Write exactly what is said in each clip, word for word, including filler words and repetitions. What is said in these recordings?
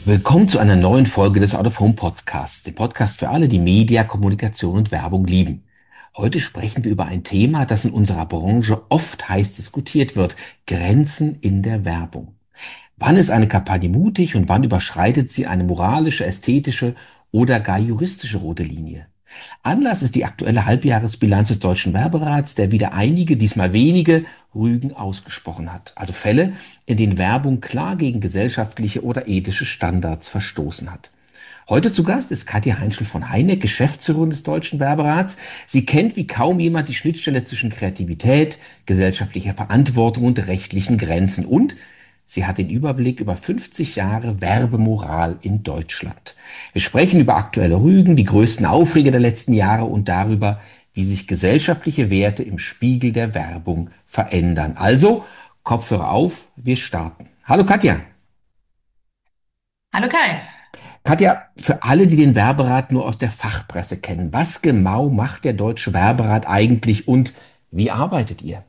Willkommen zu einer neuen Folge des Out of Home Podcasts, dem Podcast für alle, die Media, Kommunikation und Werbung lieben. Heute sprechen wir über ein Thema, das in unserer Branche oft heiß diskutiert wird: Grenzen in der Werbung. Wann ist eine Kampagne mutig und wann überschreitet sie eine moralische, ästhetische oder gar juristische rote Linie? Anlass ist die aktuelle Halbjahresbilanz des Deutschen Werberats, der wieder einige, diesmal wenige, Rügen ausgesprochen hat. Also Fälle, in denen Werbung klar gegen gesellschaftliche oder ethische Standards verstoßen hat. Heute zu Gast ist Katja Heinschel von Heineck, Geschäftsführerin des Deutschen Werberats. Sie kennt wie kaum jemand die Schnittstelle zwischen Kreativität, gesellschaftlicher Verantwortung und rechtlichen Grenzen, und sie hat den Überblick über fünfzig Jahre Werbemoral in Deutschland. Wir sprechen über aktuelle Rügen, die größten Aufreger der letzten Jahre und darüber, wie sich gesellschaftliche Werte im Spiegel der Werbung verändern. Also, Kopfhörer auf, wir starten. Hallo Katja. Hallo Kai. Katja, für alle, die den Werberat nur aus der Fachpresse kennen, was genau macht der Deutsche Werberat eigentlich und wie arbeitet ihr?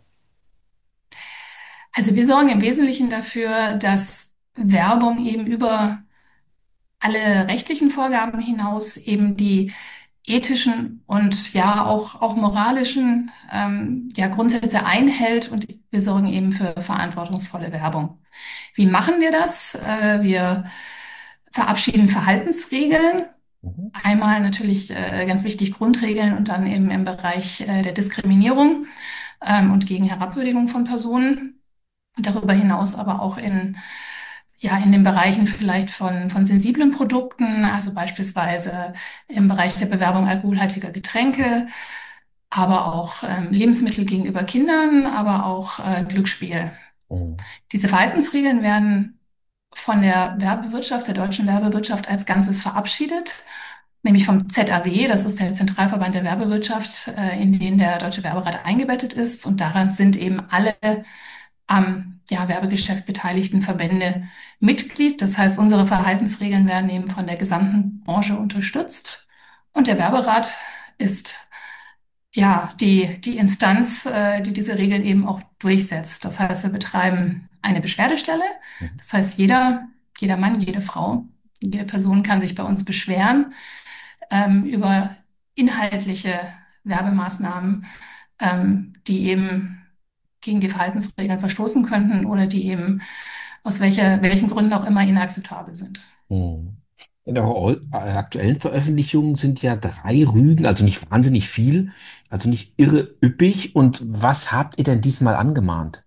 Also wir sorgen im Wesentlichen dafür, dass Werbung eben über alle rechtlichen Vorgaben hinaus eben die ethischen und ja auch, auch moralischen ähm, ja, Grundsätze einhält, und wir sorgen eben für verantwortungsvolle Werbung. Wie machen wir das? Äh, wir verabschieden Verhaltensregeln. Mhm. Einmal natürlich äh, ganz wichtig Grundregeln und dann eben im Bereich äh, der Diskriminierung ähm, und gegen Herabwürdigung von Personen. Und darüber hinaus aber auch in, ja, in den Bereichen vielleicht von, von sensiblen Produkten, also beispielsweise im Bereich der Bewerbung alkoholhaltiger Getränke, aber auch ähm, Lebensmittel gegenüber Kindern, aber auch äh, Glücksspiel. Mhm. Diese Verhaltensregeln werden von der Werbewirtschaft, der deutschen Werbewirtschaft als Ganzes verabschiedet, nämlich vom Z A W, das ist der Zentralverband der Werbewirtschaft, äh, in den der Deutsche Werberat eingebettet ist. Und daran sind eben alle am ja, Werbegeschäft beteiligten Verbände Mitglied. Das heißt, unsere Verhaltensregeln werden eben von der gesamten Branche unterstützt. Und der Werberat ist ja die, die Instanz, äh, die diese Regeln eben auch durchsetzt. Das heißt, wir betreiben eine Beschwerdestelle. Mhm. Das heißt, jeder, jeder Mann, jede Frau, jede Person kann sich bei uns beschweren ähm, über inhaltliche Werbemaßnahmen, ähm, die eben gegen die Verhaltensregeln verstoßen könnten oder die eben aus welcher, welchen Gründen auch immer inakzeptabel sind. Mhm. In eurer eu- äh, aktuellen Veröffentlichungen sind ja drei Rügen, also nicht wahnsinnig viel, also nicht irre üppig. Und was habt ihr denn diesmal angemahnt?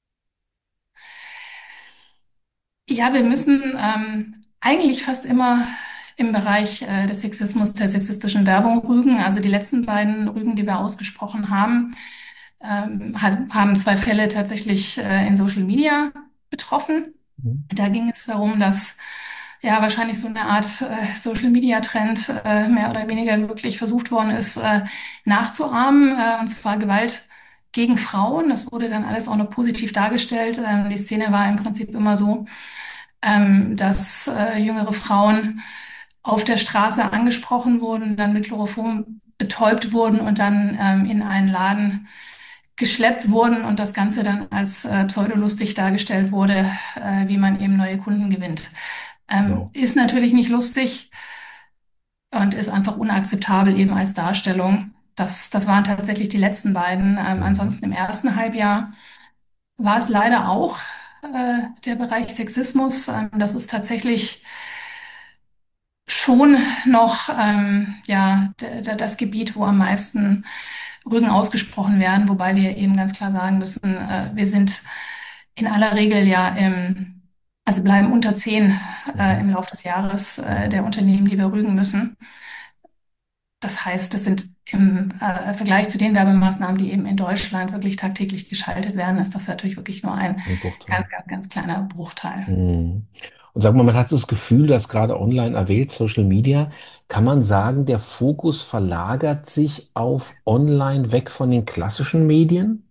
Ja, wir müssen ähm, eigentlich fast immer im Bereich äh, des Sexismus, der sexistischen Werbung rügen. Also die letzten beiden Rügen, die wir ausgesprochen haben, ähm, hat, haben zwei Fälle tatsächlich äh, in Social Media betroffen. Mhm. Da ging es darum, dass ja wahrscheinlich so eine Art äh, Social Media Trend äh, mehr oder weniger wirklich versucht worden ist, äh, nachzuahmen, äh, und zwar Gewalt gegen Frauen. Das wurde dann alles auch noch positiv dargestellt. Ähm, die Szene war im Prinzip immer so, ähm, dass äh, jüngere Frauen auf der Straße angesprochen wurden, dann mit Chloroform betäubt wurden und dann ähm, in einen Laden geschleppt wurden und das Ganze dann als äh, pseudolustig dargestellt wurde, äh, wie man eben neue Kunden gewinnt. Ähm, Wow. ist natürlich nicht lustig und ist einfach unakzeptabel eben als Darstellung. Das, das waren tatsächlich die letzten beiden. Ähm, Mhm. ansonsten im ersten Halbjahr war es leider auch äh, der Bereich Sexismus. Ähm, das ist tatsächlich schon noch ähm, ja, d- d- das Gebiet, wo am meisten Rügen ausgesprochen werden, wobei wir eben ganz klar sagen müssen, äh, wir sind in aller Regel ja im, also bleiben unter zehn äh, Mhm. im Laufe des Jahres äh, Mhm. der Unternehmen, die wir rügen müssen. Das heißt, das sind im äh, Vergleich zu den Werbemaßnahmen, die eben in Deutschland wirklich tagtäglich geschaltet werden, ist das natürlich wirklich nur ein Ein Bruchteil. ganz, ganz, ganz kleiner Bruchteil. Mhm. Und sag mal, man hat so das Gefühl, dass gerade online erwähnt, Social Media, kann man sagen, der Fokus verlagert sich auf online weg von den klassischen Medien?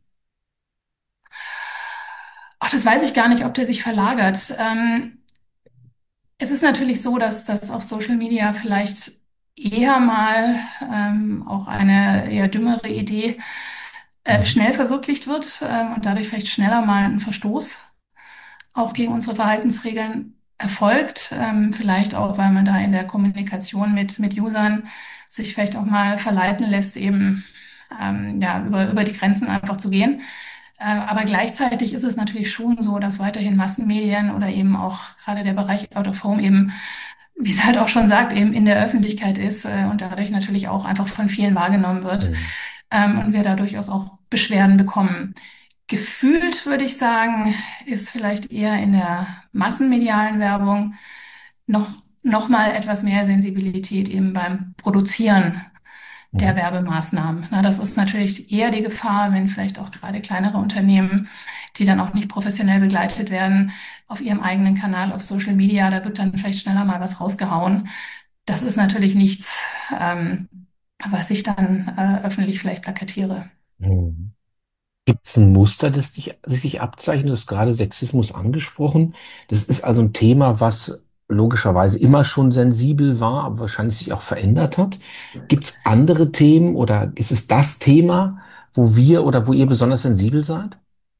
Ach, das weiß ich gar nicht, ob der sich verlagert. Ähm, Es ist natürlich so, dass das auf Social Media vielleicht eher mal ähm, auch eine eher dümmere Idee äh, Mhm. schnell verwirklicht wird ähm, und dadurch vielleicht schneller mal ein Verstoß auch gegen unsere Verhaltensregeln erfolgt. Ähm, vielleicht auch, weil man da in der Kommunikation mit, mit Usern sich vielleicht auch mal verleiten lässt, eben ähm, ja, über, über die Grenzen einfach zu gehen. Äh, aber gleichzeitig ist es natürlich schon so, dass weiterhin Massenmedien oder eben auch gerade der Bereich Out of Home eben, wie es halt auch schon sagt, eben in der Öffentlichkeit ist äh, und dadurch natürlich auch einfach von vielen wahrgenommen wird Mhm. ähm, und wir da durchaus auch Beschwerden bekommen. Gefühlt würde ich sagen, ist vielleicht eher in der massenmedialen Werbung noch, noch mal etwas mehr Sensibilität eben beim Produzieren der Mhm. Werbemaßnahmen. Na, das ist natürlich eher die Gefahr, wenn vielleicht auch gerade kleinere Unternehmen, die dann auch nicht professionell begleitet werden, auf ihrem eigenen Kanal auf Social Media, da wird dann vielleicht schneller mal was rausgehauen. Das ist natürlich nichts, ähm, was ich dann äh, öffentlich vielleicht plakatiere. Mhm. Gibt es ein Muster, das dich, das sich abzeichnet? Du hast gerade Sexismus angesprochen. Das ist also ein Thema, was logischerweise immer schon sensibel war, aber wahrscheinlich sich auch verändert hat. Gibt es andere Themen oder ist es das Thema, wo wir oder wo ihr besonders sensibel seid?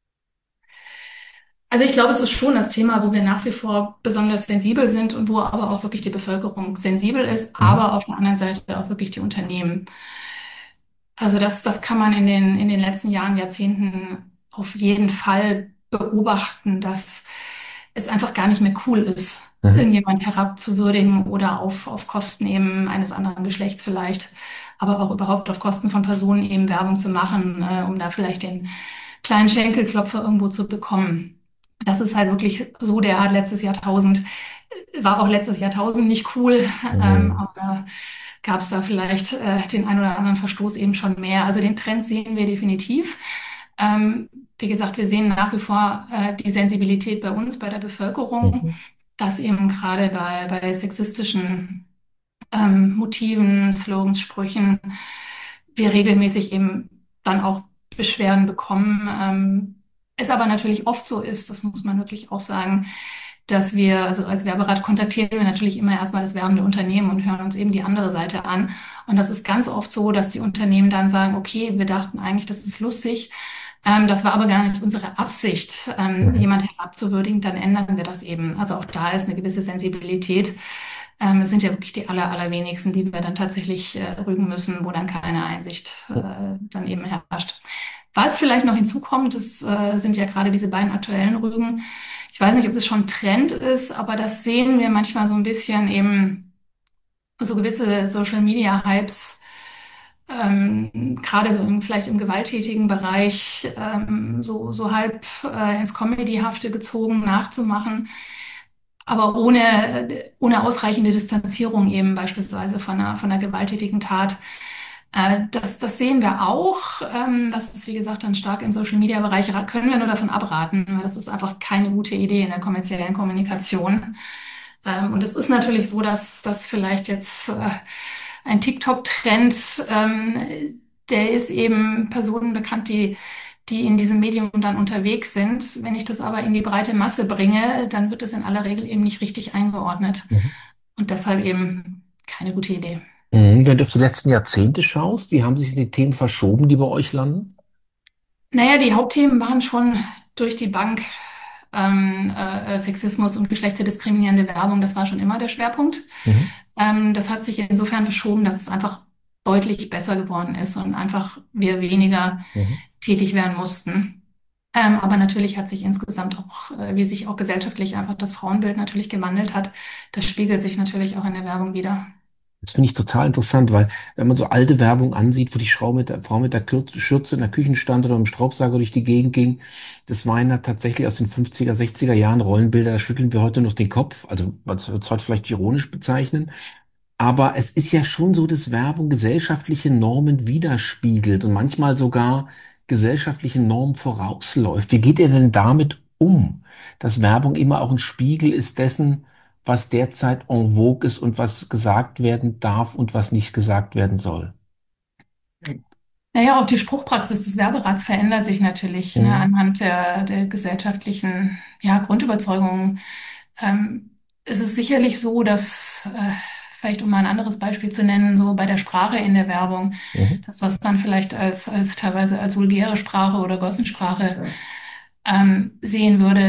Also ich glaube, es ist schon das Thema, wo wir nach wie vor besonders sensibel sind und wo aber auch wirklich die Bevölkerung sensibel ist, Mhm. aber auf der anderen Seite auch wirklich die Unternehmen. Also das, das kann man in den, in den letzten Jahren, Jahrzehnten auf jeden Fall beobachten, dass es einfach gar nicht mehr cool ist, Mhm. irgendjemand herabzuwürdigen oder auf, auf Kosten eben eines anderen Geschlechts vielleicht, aber auch überhaupt auf Kosten von Personen eben Werbung zu machen, äh, um da vielleicht den kleinen Schenkelklopfer irgendwo zu bekommen. Das ist halt wirklich so der Art letztes Jahrtausend. War auch letztes Jahrtausend nicht cool, ähm, Mhm. aber gab es da vielleicht äh, den ein oder anderen Verstoß eben schon mehr. Also den Trend sehen wir definitiv. Ähm, wie gesagt, wir sehen nach wie vor äh, die Sensibilität bei uns, bei der Bevölkerung, Mhm. dass eben gerade bei, bei sexistischen ähm, Motiven, Slogans, Sprüchen wir regelmäßig eben dann auch Beschwerden bekommen. Ähm, es aber natürlich oft so ist, das muss man wirklich auch sagen, dass wir, also als Werberat kontaktieren wir natürlich immer erstmal das werbende Unternehmen und hören uns eben die andere Seite an. Und das ist ganz oft so, dass die Unternehmen dann sagen, okay, wir dachten eigentlich, das ist lustig. Ähm, das war aber gar nicht unsere Absicht, ähm, Mhm. jemand herabzuwürdigen, dann ändern wir das eben. Also auch da ist eine gewisse Sensibilität. Ähm, es sind ja wirklich die aller, allerwenigsten, die wir dann tatsächlich äh, rügen müssen, wo dann keine Einsicht äh, dann eben herrscht. Was vielleicht noch hinzukommt, das äh, sind ja gerade diese beiden aktuellen Rügen. Ich weiß nicht, ob das schon Trend ist, aber das sehen wir manchmal so ein bisschen eben so gewisse Social Media Hypes, ähm, gerade so im, vielleicht im gewalttätigen Bereich, ähm, so, so halb äh, ins Comedyhafte gezogen nachzumachen, aber ohne, ohne ausreichende Distanzierung eben beispielsweise von einer, von einer gewalttätigen Tat. Äh, das, das sehen wir auch. Ähm, das ist, wie gesagt, dann stark im Social-Media-Bereich. Ra- Können wir nur davon abraten, weil das ist einfach keine gute Idee in der kommerziellen Kommunikation. Ähm, und es ist natürlich so, dass, dass vielleicht jetzt äh, ein TikTok-Trend, ähm, der ist eben Personen bekannt, die die in diesem Medium dann unterwegs sind. Wenn ich das aber in die breite Masse bringe, dann wird es in aller Regel eben nicht richtig eingeordnet. Mhm. Und deshalb eben keine gute Idee. Mhm. Wenn du auf die letzten Jahrzehnte schaust, wie haben sich die Themen verschoben, die bei euch landen? Naja, die Hauptthemen waren schon durch die Bank ähm, äh, Sexismus und geschlechterdiskriminierende Werbung. Das war schon immer der Schwerpunkt. Mhm. Ähm, das hat sich insofern verschoben, dass es einfach deutlich besser geworden ist und einfach wir weniger Mhm. tätig werden mussten. Ähm, aber natürlich hat sich insgesamt auch, äh, wie sich auch gesellschaftlich einfach das Frauenbild natürlich gewandelt hat. Das spiegelt sich natürlich auch in der Werbung wider. Das finde ich total interessant, weil wenn man so alte Werbung ansieht, wo die Frau mit der, Frau mit der Kür- Schürze in der Küche stand oder mit dem Staubsauger durch die Gegend ging, das waren ja tatsächlich aus den fünfziger, sechziger Jahren Rollenbilder, da schütteln wir heute noch den Kopf. Also man wird es heute vielleicht ironisch bezeichnen. Aber es ist ja schon so, dass Werbung gesellschaftliche Normen widerspiegelt und manchmal sogar gesellschaftliche Normen vorausläuft. Wie geht ihr denn damit um, dass Werbung immer auch ein Spiegel ist dessen, was derzeit en vogue ist und was gesagt werden darf und was nicht gesagt werden soll? Naja, auch die Spruchpraxis des Werberats verändert sich natürlich, ne, Mhm. anhand der, der gesellschaftlichen, ja, Grundüberzeugungen. Ähm, es ist sicherlich so, dass, äh, vielleicht um mal ein anderes Beispiel zu nennen, so bei der Sprache in der Werbung, Mhm. das, was man vielleicht als, als teilweise als vulgäre Sprache oder Gossensprache ähm, sehen würde,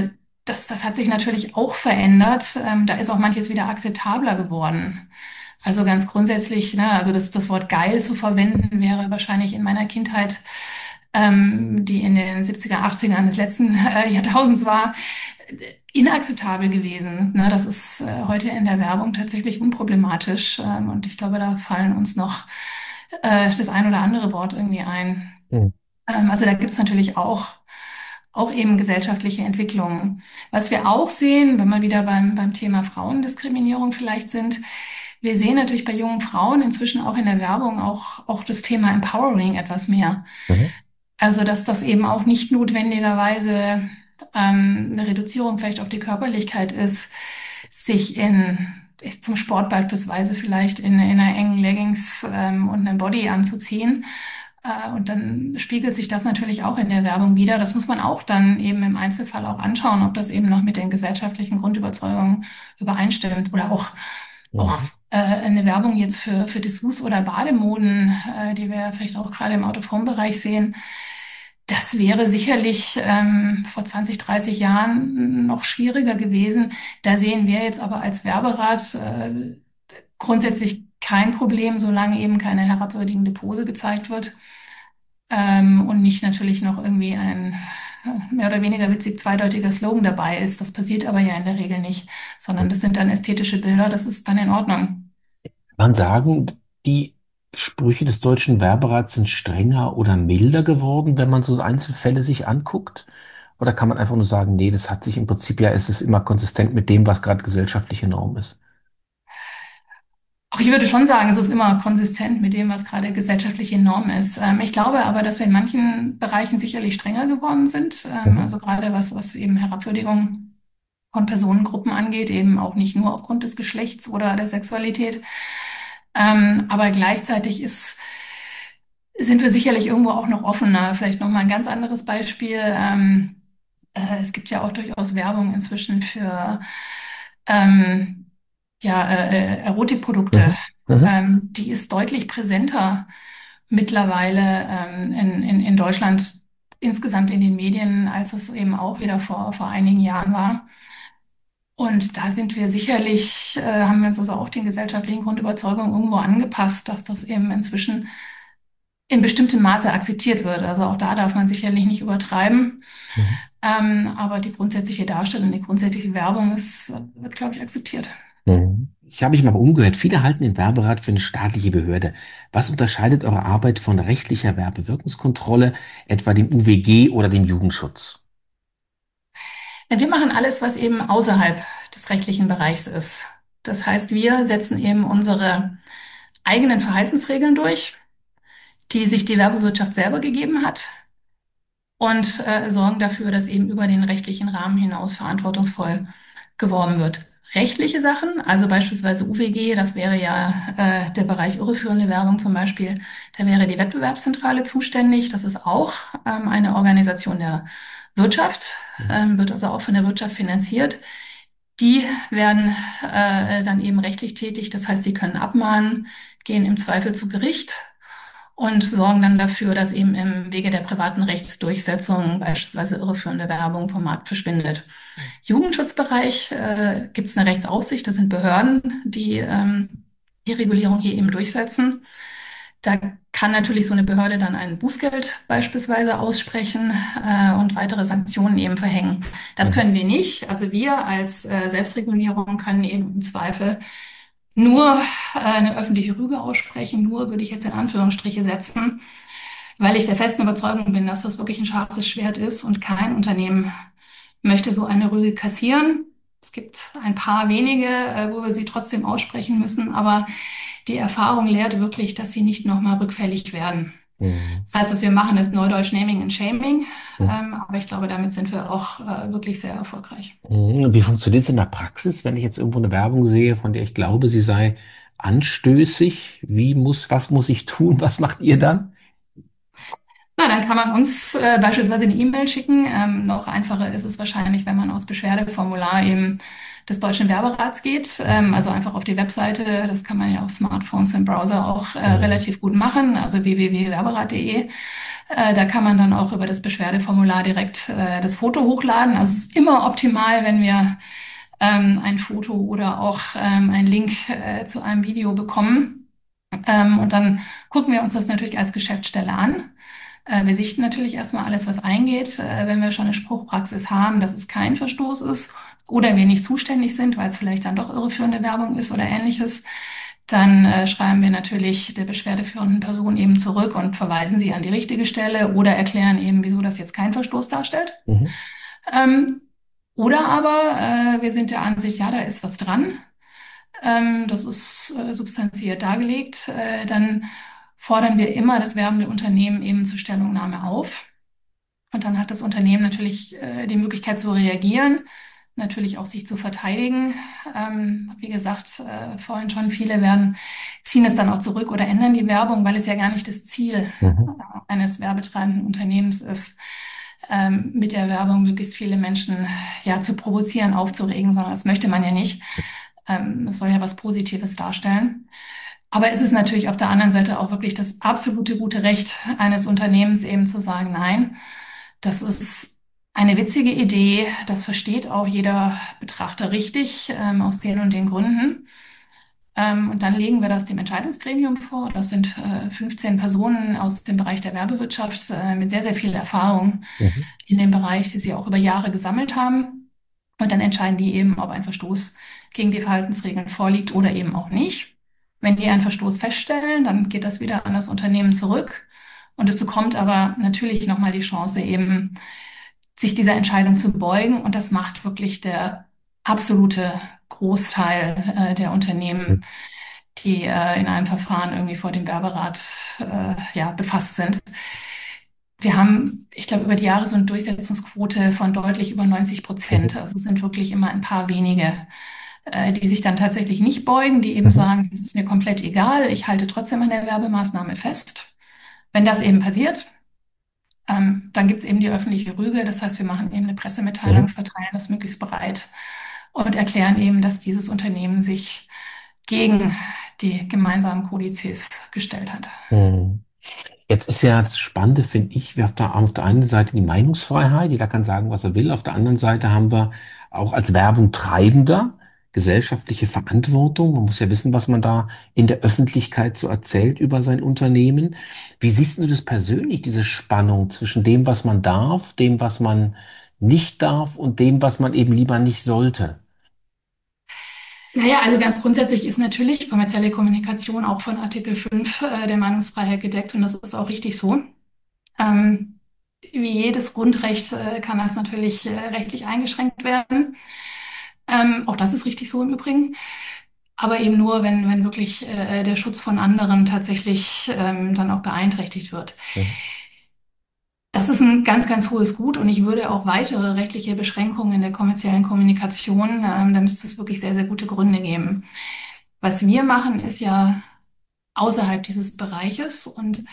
das, das hat sich natürlich auch verändert. Ähm, da ist auch manches wieder akzeptabler geworden. Also ganz grundsätzlich, ne, also das, das Wort geil zu verwenden wäre wahrscheinlich in meiner Kindheit, ähm, die in den siebziger, achtzigern des letzten äh, Jahrtausends war, äh, inakzeptabel gewesen. Ne, das ist äh, heute in der Werbung tatsächlich unproblematisch. Ähm, und ich glaube, da fallen uns noch äh, das ein oder andere Wort irgendwie ein. Mhm. Ähm, also da gibt es natürlich auch, auch eben gesellschaftliche Entwicklungen. Was wir auch sehen, wenn wir wieder beim, beim Thema Frauendiskriminierung vielleicht sind, wir sehen natürlich bei jungen Frauen inzwischen auch in der Werbung auch, auch das Thema Empowering etwas mehr. Mhm. Also dass das eben auch nicht notwendigerweise ähm, eine Reduzierung vielleicht auf die Körperlichkeit ist, sich in zum Sport beispielsweise vielleicht in, in einer engen Leggings ähm, und einem Body anzuziehen. Äh, und dann spiegelt sich das natürlich auch in der Werbung wider. Das muss man auch dann eben im Einzelfall auch anschauen, ob das eben noch mit den gesellschaftlichen Grundüberzeugungen übereinstimmt oder auch auch Mhm. äh, eine Werbung jetzt für, für Dessous oder Bademoden, äh, die wir vielleicht auch gerade im Out-of-Home-Bereich sehen. Das wäre sicherlich ähm, vor zwanzig, dreißig Jahren noch schwieriger gewesen. Da sehen wir jetzt aber als Werberat äh, grundsätzlich kein Problem, solange eben keine herabwürdigende Pose gezeigt wird ähm, und nicht natürlich noch irgendwie ein äh, mehr oder weniger witzig zweideutiger Slogan dabei ist. Das passiert aber ja in der Regel nicht, sondern das sind dann ästhetische Bilder, das ist dann in Ordnung. Man sagen, die Sprüche des deutschen Werberats sind strenger oder milder geworden, wenn man so Einzelfälle sich anguckt? Oder kann man einfach nur sagen, nee, das hat sich im Prinzip ja, es ist immer konsistent mit dem, was gerade gesellschaftliche Norm ist? Auch ich würde schon sagen, es ist immer konsistent mit dem, was gerade gesellschaftliche Norm ist. Ähm, ich glaube aber, dass wir in manchen Bereichen sicherlich strenger geworden sind. Ähm, Mhm. also gerade was, was eben Herabwürdigung von Personengruppen angeht, eben auch nicht nur aufgrund des Geschlechts oder der Sexualität. Ähm, aber gleichzeitig ist, sind wir sicherlich irgendwo auch noch offener. Vielleicht noch mal ein ganz anderes Beispiel. Ähm, äh, es gibt ja auch durchaus Werbung inzwischen für ähm, ja, äh, äh, Erotikprodukte. Mhm. Mhm. Ähm, die ist deutlich präsenter mittlerweile ähm, in, in, in Deutschland insgesamt in den Medien, als es eben auch wieder vor, vor einigen Jahren war. Und da sind wir sicherlich, äh, haben wir uns also auch den gesellschaftlichen Grundüberzeugungen irgendwo angepasst, dass das eben inzwischen in bestimmtem Maße akzeptiert wird. Also auch da darf man sicherlich nicht übertreiben. Mhm. Ähm, aber die grundsätzliche Darstellung, die grundsätzliche Werbung ist, wird, glaube ich, akzeptiert. Mhm. Ich habe mich mal umgehört. Viele halten den Werberat für eine staatliche Behörde. Was unterscheidet eure Arbeit von rechtlicher Werbewirkungskontrolle, etwa dem U W G oder dem Jugendschutz? Ja, wir machen alles, was eben außerhalb des rechtlichen Bereichs ist. Das heißt, wir setzen eben unsere eigenen Verhaltensregeln durch, die sich die Werbewirtschaft selber gegeben hat und äh, sorgen dafür, dass eben über den rechtlichen Rahmen hinaus verantwortungsvoll geworben wird. Rechtliche Sachen, also beispielsweise U W G, das wäre ja äh, der Bereich irreführende Werbung zum Beispiel, da wäre die Wettbewerbszentrale zuständig. Das ist auch ähm, eine Organisation der Wirtschaft, Mhm. ähm, wird also auch von der Wirtschaft finanziert. Die werden äh, dann eben rechtlich tätig, das heißt, sie können abmahnen, gehen im Zweifel zu Gericht und sorgen dann dafür, dass eben im Wege der privaten Rechtsdurchsetzung beispielsweise irreführende Werbung vom Markt verschwindet. Jugendschutzbereich äh, gibt es eine Rechtsaufsicht, das sind Behörden, die ähm, die Regulierung hier eben durchsetzen. Da kann natürlich so eine Behörde dann ein Bußgeld beispielsweise aussprechen äh, und weitere Sanktionen eben verhängen. Das Mhm. können wir nicht. Also wir als äh, Selbstregulierung können eben im Zweifel nur äh, eine öffentliche Rüge aussprechen. Nur würde ich jetzt in Anführungsstriche setzen, weil ich der festen Überzeugung bin, dass das wirklich ein scharfes Schwert ist und kein Unternehmen möchte so eine Rüge kassieren. Es gibt ein paar wenige, äh, wo wir sie trotzdem aussprechen müssen, aber die Erfahrung lehrt wirklich, dass sie nicht nochmal rückfällig werden. Mhm. Das heißt, was wir machen, ist Neudeutsch Naming and Shaming, Mhm. ähm, aber ich glaube, damit sind wir auch äh, wirklich sehr erfolgreich. Mhm. Und wie funktioniert es in der Praxis, wenn ich jetzt irgendwo eine Werbung sehe, von der ich glaube, sie sei anstößig? Wie muss, was muss ich tun? Was macht ihr dann? Na, dann kann man uns äh, beispielsweise eine E-Mail schicken. Ähm, noch einfacher ist es wahrscheinlich, wenn man aus Beschwerdeformular eben des Deutschen Werberats geht. Ähm, Mhm. also einfach auf die Webseite. Das kann man ja auf Smartphones im Browser auch äh, Mhm. relativ gut machen. Also w w w punkt werberat punkt de. Äh, da kann man dann auch über das Beschwerdeformular direkt äh, das Foto hochladen. Also es ist immer optimal, wenn wir ähm, ein Foto oder auch ähm, einen Link äh, zu einem Video bekommen. Ähm, und dann gucken wir uns das natürlich als Geschäftsstelle an. Äh, wir sichten natürlich erstmal alles, was eingeht. Äh, wenn wir schon eine Spruchpraxis haben, dass es kein Verstoß ist oder wir nicht zuständig sind, weil es vielleicht dann doch irreführende Werbung ist oder ähnliches, dann äh, schreiben wir natürlich der beschwerdeführenden Person eben zurück und verweisen sie an die richtige Stelle oder erklären eben, wieso das jetzt kein Verstoß darstellt. Mhm. Ähm, oder aber äh, wir sind der Ansicht, ja, da ist was dran. Ähm, das ist äh, substanziert dargelegt. Äh, dann fordern wir immer das werbende Unternehmen eben zur Stellungnahme auf. Und dann hat das Unternehmen natürlich äh, die Möglichkeit zu reagieren, natürlich auch sich zu verteidigen. Ähm, wie gesagt, äh, vorhin schon, viele werden, ziehen es dann auch zurück oder ändern die Werbung, weil es ja gar nicht das Ziel äh, Mhm. eines werbetreibenden Unternehmens ist, ähm, mit der Werbung möglichst viele Menschen ja zu provozieren, aufzuregen, sondern das möchte man ja nicht. Ähm, es soll ja was Positives darstellen. Aber es ist natürlich auf der anderen Seite auch wirklich das absolute gute Recht eines Unternehmens eben zu sagen, nein, das ist eine witzige Idee, das versteht auch jeder Betrachter richtig, ähm, aus den und den Gründen. Ähm, und dann legen wir das dem Entscheidungsgremium vor. Das sind äh, fünfzehn Personen aus dem Bereich der Werbewirtschaft äh, mit sehr, sehr viel Erfahrung Mhm. in dem Bereich, die sie auch über Jahre gesammelt haben. Und dann entscheiden die eben, ob ein Verstoß gegen die Verhaltensregeln vorliegt oder eben auch nicht. Wenn die einen Verstoß feststellen, dann geht das wieder an das Unternehmen zurück. Und es bekommt aber natürlich nochmal die Chance, eben sich dieser Entscheidung zu beugen. Und das macht wirklich der absolute Großteil äh, der Unternehmen, die äh, in einem Verfahren irgendwie vor dem Werberat äh, ja, befasst sind. Wir haben, ich glaube, über die Jahre so eine Durchsetzungsquote von deutlich über neunzig Prozent. Mhm. Also es sind wirklich immer ein paar wenige, äh, die sich dann tatsächlich nicht beugen, die eben Mhm. sagen, es ist mir komplett egal, ich halte trotzdem an der Werbemaßnahme fest. Wenn das eben passiert, ähm, dann gibt es eben die öffentliche Rüge. Das heißt, wir machen eben eine Pressemitteilung, Mhm. verteilen das möglichst breit und erklären eben, dass dieses Unternehmen sich gegen die gemeinsamen Kodizes gestellt hat. Mhm. Jetzt ist ja das Spannende, finde ich, wir haben da auf der einen Seite die Meinungsfreiheit, jeder kann sagen, was er will. Auf der anderen Seite haben wir auch als Werbung Treibender gesellschaftliche Verantwortung. Man muss ja wissen, was man da in der Öffentlichkeit so erzählt über sein Unternehmen. Wie siehst du das persönlich, diese Spannung zwischen dem, was man darf, dem, was man nicht darf und dem, was man eben lieber nicht sollte? Naja, also ganz grundsätzlich ist natürlich kommerzielle Kommunikation auch von Artikel fünf äh, der Meinungsfreiheit gedeckt und das ist auch richtig so. Ähm, wie jedes Grundrecht äh, kann das natürlich äh, rechtlich eingeschränkt werden. Ähm, auch das ist richtig so im Übrigen. Aber eben nur, wenn, wenn wirklich äh, der Schutz von anderen tatsächlich ähm, dann auch beeinträchtigt wird. Mhm. Das ist ein ganz, ganz hohes Gut und ich würde auch weitere rechtliche Beschränkungen in der kommerziellen Kommunikation, ähm, da müsste es wirklich sehr, sehr gute Gründe geben. Was wir machen, ist ja außerhalb dieses Bereiches und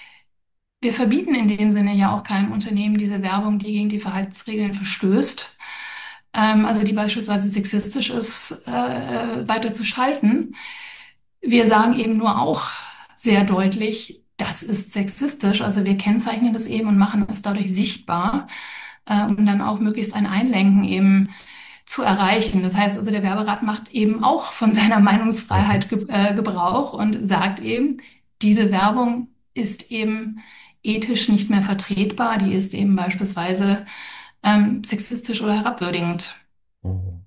wir verbieten in dem Sinne ja auch keinem Unternehmen diese Werbung, die gegen die Verhaltensregeln verstößt, ähm, also die beispielsweise sexistisch ist, äh, weiter zu schalten. Wir sagen eben nur auch sehr deutlich, das ist sexistisch. Also wir kennzeichnen das eben und machen es dadurch sichtbar, äh, um dann auch möglichst ein Einlenken eben zu erreichen. Das heißt also, der Werberat macht eben auch von seiner Mhm. Meinungsfreiheit ge äh, Gebrauch und sagt eben, diese Werbung ist eben ethisch nicht mehr vertretbar. Die ist eben beispielsweise ähm, sexistisch oder herabwürdigend. Mhm.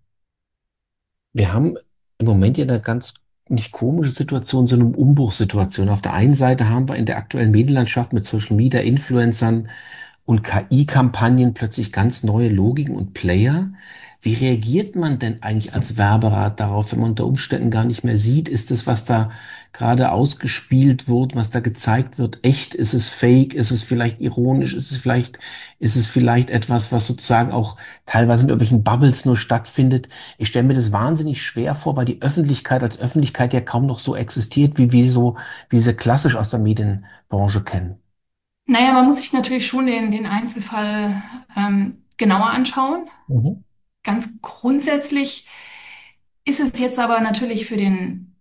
Wir haben im Moment ja eine ganz nicht komische Situation, so eine Umbruchssituation. Auf der einen Seite haben wir in der aktuellen Medienlandschaft mit Social Media, Influencern und K I-Kampagnen plötzlich ganz neue Logiken und Player. Wie reagiert man denn eigentlich als Werberat darauf, wenn man unter Umständen gar nicht mehr sieht, ist es, was da gerade ausgespielt wird, was da gezeigt wird, echt? Ist es fake? Ist es vielleicht ironisch? Ist es vielleicht, ist es vielleicht etwas, was sozusagen auch teilweise in irgendwelchen Bubbles nur stattfindet? Ich stelle mir das wahnsinnig schwer vor, weil die Öffentlichkeit als Öffentlichkeit ja kaum noch so existiert, wie wir so, wie wir sie klassisch aus der Medienbranche kennen. Naja, man muss sich natürlich schon den, den Einzelfall ähm, genauer anschauen. Mhm. Ganz grundsätzlich ist es jetzt aber natürlich für den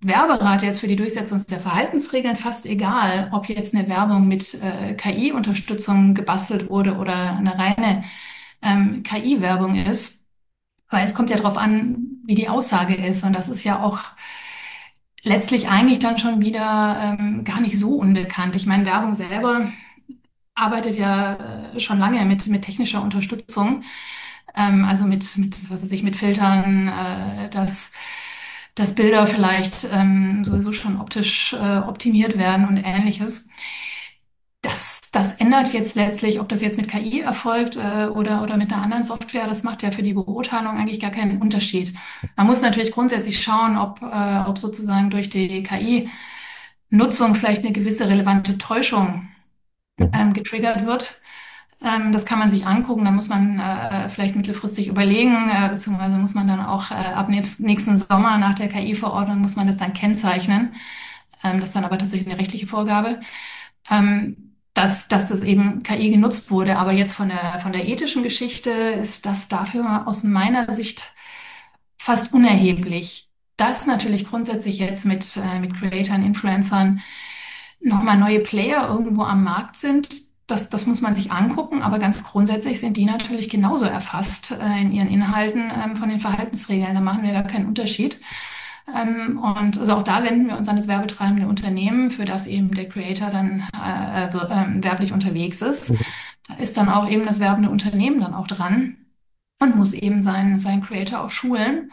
Werberat jetzt für die Durchsetzung der Verhaltensregeln fast egal, ob jetzt eine Werbung mit äh, K I-Unterstützung gebastelt wurde oder eine reine ähm, K I-Werbung ist, weil es kommt ja darauf an, wie die Aussage ist. Und das ist ja auch letztlich eigentlich dann schon wieder ähm, gar nicht so unbekannt. Ich meine, Werbung selber arbeitet ja äh, schon lange mit, mit technischer Unterstützung, ähm, also mit, mit, was weiß ich, mit Filtern, äh, dass, dass Bilder vielleicht ähm, sowieso schon optisch äh, optimiert werden und ähnliches. Das, das ändert jetzt letztlich, ob das jetzt mit K I erfolgt äh, oder, oder mit einer anderen Software, das macht ja für die Beurteilung eigentlich gar keinen Unterschied. Man muss natürlich grundsätzlich schauen, ob, äh, ob sozusagen durch die K I-Nutzung vielleicht eine gewisse relevante Täuschung Mhm. ähm, getriggert wird. Ähm, das kann man sich angucken, dann muss man äh, vielleicht mittelfristig überlegen, äh, beziehungsweise muss man dann auch äh, ab nächst- nächsten Sommer nach der K I-Verordnung muss man das dann kennzeichnen. Ähm, das ist dann aber tatsächlich eine rechtliche Vorgabe, ähm, dass, dass das eben K I genutzt wurde. Aber jetzt von der, von der ethischen Geschichte ist das dafür aus meiner Sicht fast unerheblich. Dass natürlich grundsätzlich jetzt mit, äh, mit Creatoren, Influencern nochmal neue Player irgendwo am Markt sind, das, das muss man sich angucken, aber ganz grundsätzlich sind die natürlich genauso erfasst äh, in ihren Inhalten ähm, von den Verhaltensregeln. Da machen wir gar keinen Unterschied. Ähm, und also auch da wenden wir uns an das werbetreibende Unternehmen, für das eben der Creator dann äh, äh, ähm, werblich unterwegs ist. Da ist dann auch eben das werbende Unternehmen dann auch dran und muss eben seinen, seinen Creator auch schulen,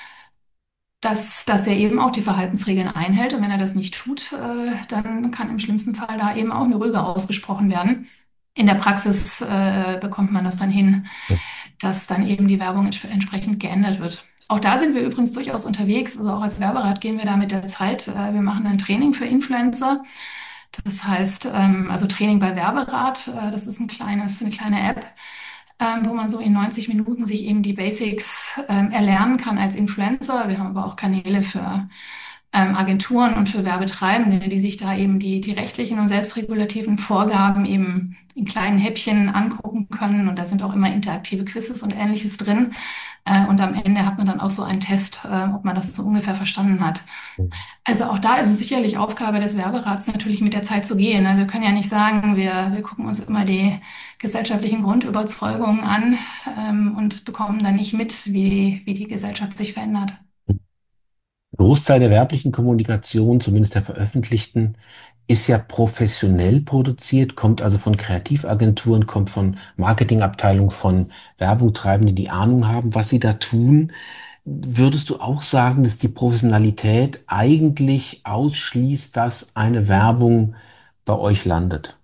dass, dass er eben auch die Verhaltensregeln einhält. Und wenn er das nicht tut, äh, dann kann im schlimmsten Fall da eben auch eine Rüge ausgesprochen werden. In der Praxis äh, bekommt man das dann hin, dass dann eben die Werbung ents entsprechend geändert wird. Auch da sind wir übrigens durchaus unterwegs. Also auch als Werberat gehen wir da mit der Zeit. Äh, wir machen ein Training für Influencer. Das heißt, ähm, also Training bei Werberat. Äh, das ist ein kleines, eine kleine App, ähm, wo man so in neunzig Minuten sich eben die Basics ähm, erlernen kann als Influencer. Wir haben aber auch Kanäle für ähm, Agenturen und für Werbetreibende, die sich da eben die, die rechtlichen und selbstregulativen Vorgaben eben in kleinen Häppchen angucken können. Und da sind auch immer interaktive Quizzes und Ähnliches drin. Äh, und am Ende hat man dann auch so einen Test, äh, ob man das so ungefähr verstanden hat. Also auch da ist es sicherlich Aufgabe des Werberats, natürlich mit der Zeit zu gehen. Ne? Wir können ja nicht sagen, wir, wir gucken uns immer die gesellschaftlichen Grundüberzeugungen an, ähm, und bekommen dann nicht mit, wie, wie die Gesellschaft sich verändert. Großteil der werblichen Kommunikation, zumindest der veröffentlichten, ist ja professionell produziert, kommt also von Kreativagenturen, kommt von Marketingabteilungen, von Werbungtreibenden, die Ahnung haben, was sie da tun. Würdest du auch sagen, dass die Professionalität eigentlich ausschließt, dass eine Werbung bei euch landet?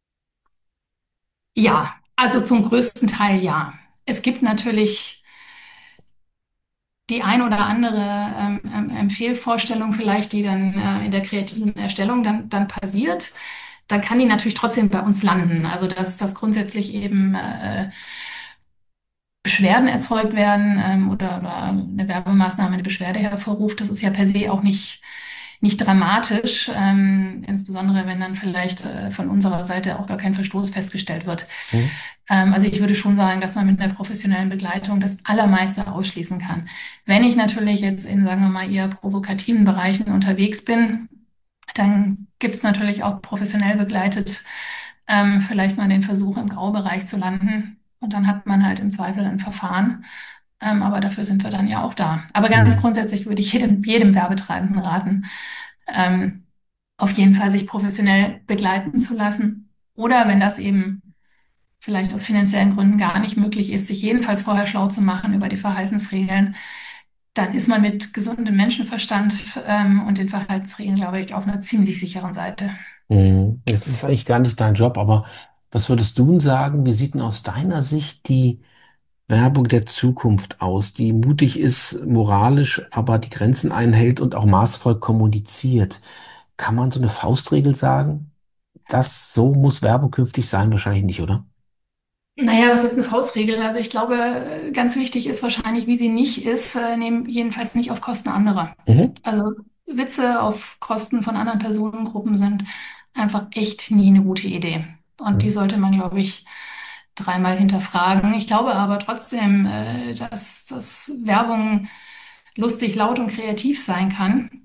Ja, also zum größten Teil ja. Es gibt natürlich die ein oder andere ähm, ähm, Empfehlvorstellung vielleicht, die dann äh, in der kreativen Erstellung dann, dann passiert. Dann kann die natürlich trotzdem bei uns landen. Also dass, dass grundsätzlich eben äh, Beschwerden erzeugt werden ähm, oder, oder eine Werbemaßnahme eine Beschwerde hervorruft, das ist ja per se auch nicht, nicht dramatisch, ähm, insbesondere wenn dann vielleicht äh, von unserer Seite auch gar kein Verstoß festgestellt wird. Hm? Ähm, also ich würde schon sagen, dass man mit einer professionellen Begleitung das Allermeiste ausschließen kann. Wenn ich natürlich jetzt in, sagen wir mal, eher provokativen Bereichen unterwegs bin, dann gibt es natürlich auch professionell begleitet ähm, vielleicht mal den Versuch, im Graubereich zu landen. Und dann hat man halt im Zweifel ein Verfahren. Ähm, aber dafür sind wir dann ja auch da. Aber ganz Hm. grundsätzlich würde ich jedem, jedem Werbetreibenden raten, ähm, auf jeden Fall sich professionell begleiten zu lassen. Oder wenn das eben vielleicht aus finanziellen Gründen gar nicht möglich ist, sich jedenfalls vorher schlau zu machen über die Verhaltensregeln, dann ist man mit gesundem Menschenverstand ähm, und den Verhaltensregeln, glaube ich, auf einer ziemlich sicheren Seite. Hm. Es ist eigentlich gar nicht dein Job, aber was würdest du denn sagen? Wie sieht denn aus deiner Sicht die Werbung der Zukunft aus, die mutig ist, moralisch, aber die Grenzen einhält und auch maßvoll kommuniziert? Kann man so eine Faustregel sagen? Das, so muss Werbung künftig sein? Wahrscheinlich nicht, oder? Naja, das ist eine Faustregel. Also ich glaube, äh, ganz wichtig ist wahrscheinlich, wie sie nicht ist, äh, nehmen jedenfalls nicht auf Kosten anderer. Mhm. Also Witze auf Kosten von anderen Personengruppen sind einfach echt nie eine gute Idee. Und die Mhm. sollte man, glaube ich, dreimal hinterfragen. Ich glaube aber trotzdem, äh, dass, dass Werbung lustig, laut und kreativ sein kann.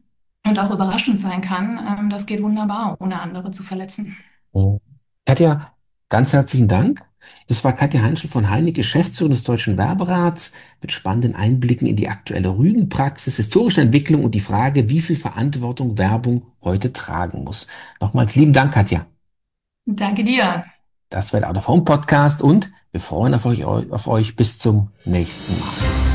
und auch überraschend sein kann. Ähm, das geht wunderbar, ohne andere zu verletzen. Mhm. Katja, ganz herzlichen Dank. Das war Katja Heinschel von Heine, Geschäftsführerin des Deutschen Werberats, mit spannenden Einblicken in die aktuelle Rügenpraxis, historische Entwicklung und die Frage, wie viel Verantwortung Werbung heute tragen muss. Nochmals lieben Dank, Katja. Danke dir. Das war der Out of Home Podcast und wir freuen auf euch, auf euch bis zum nächsten Mal.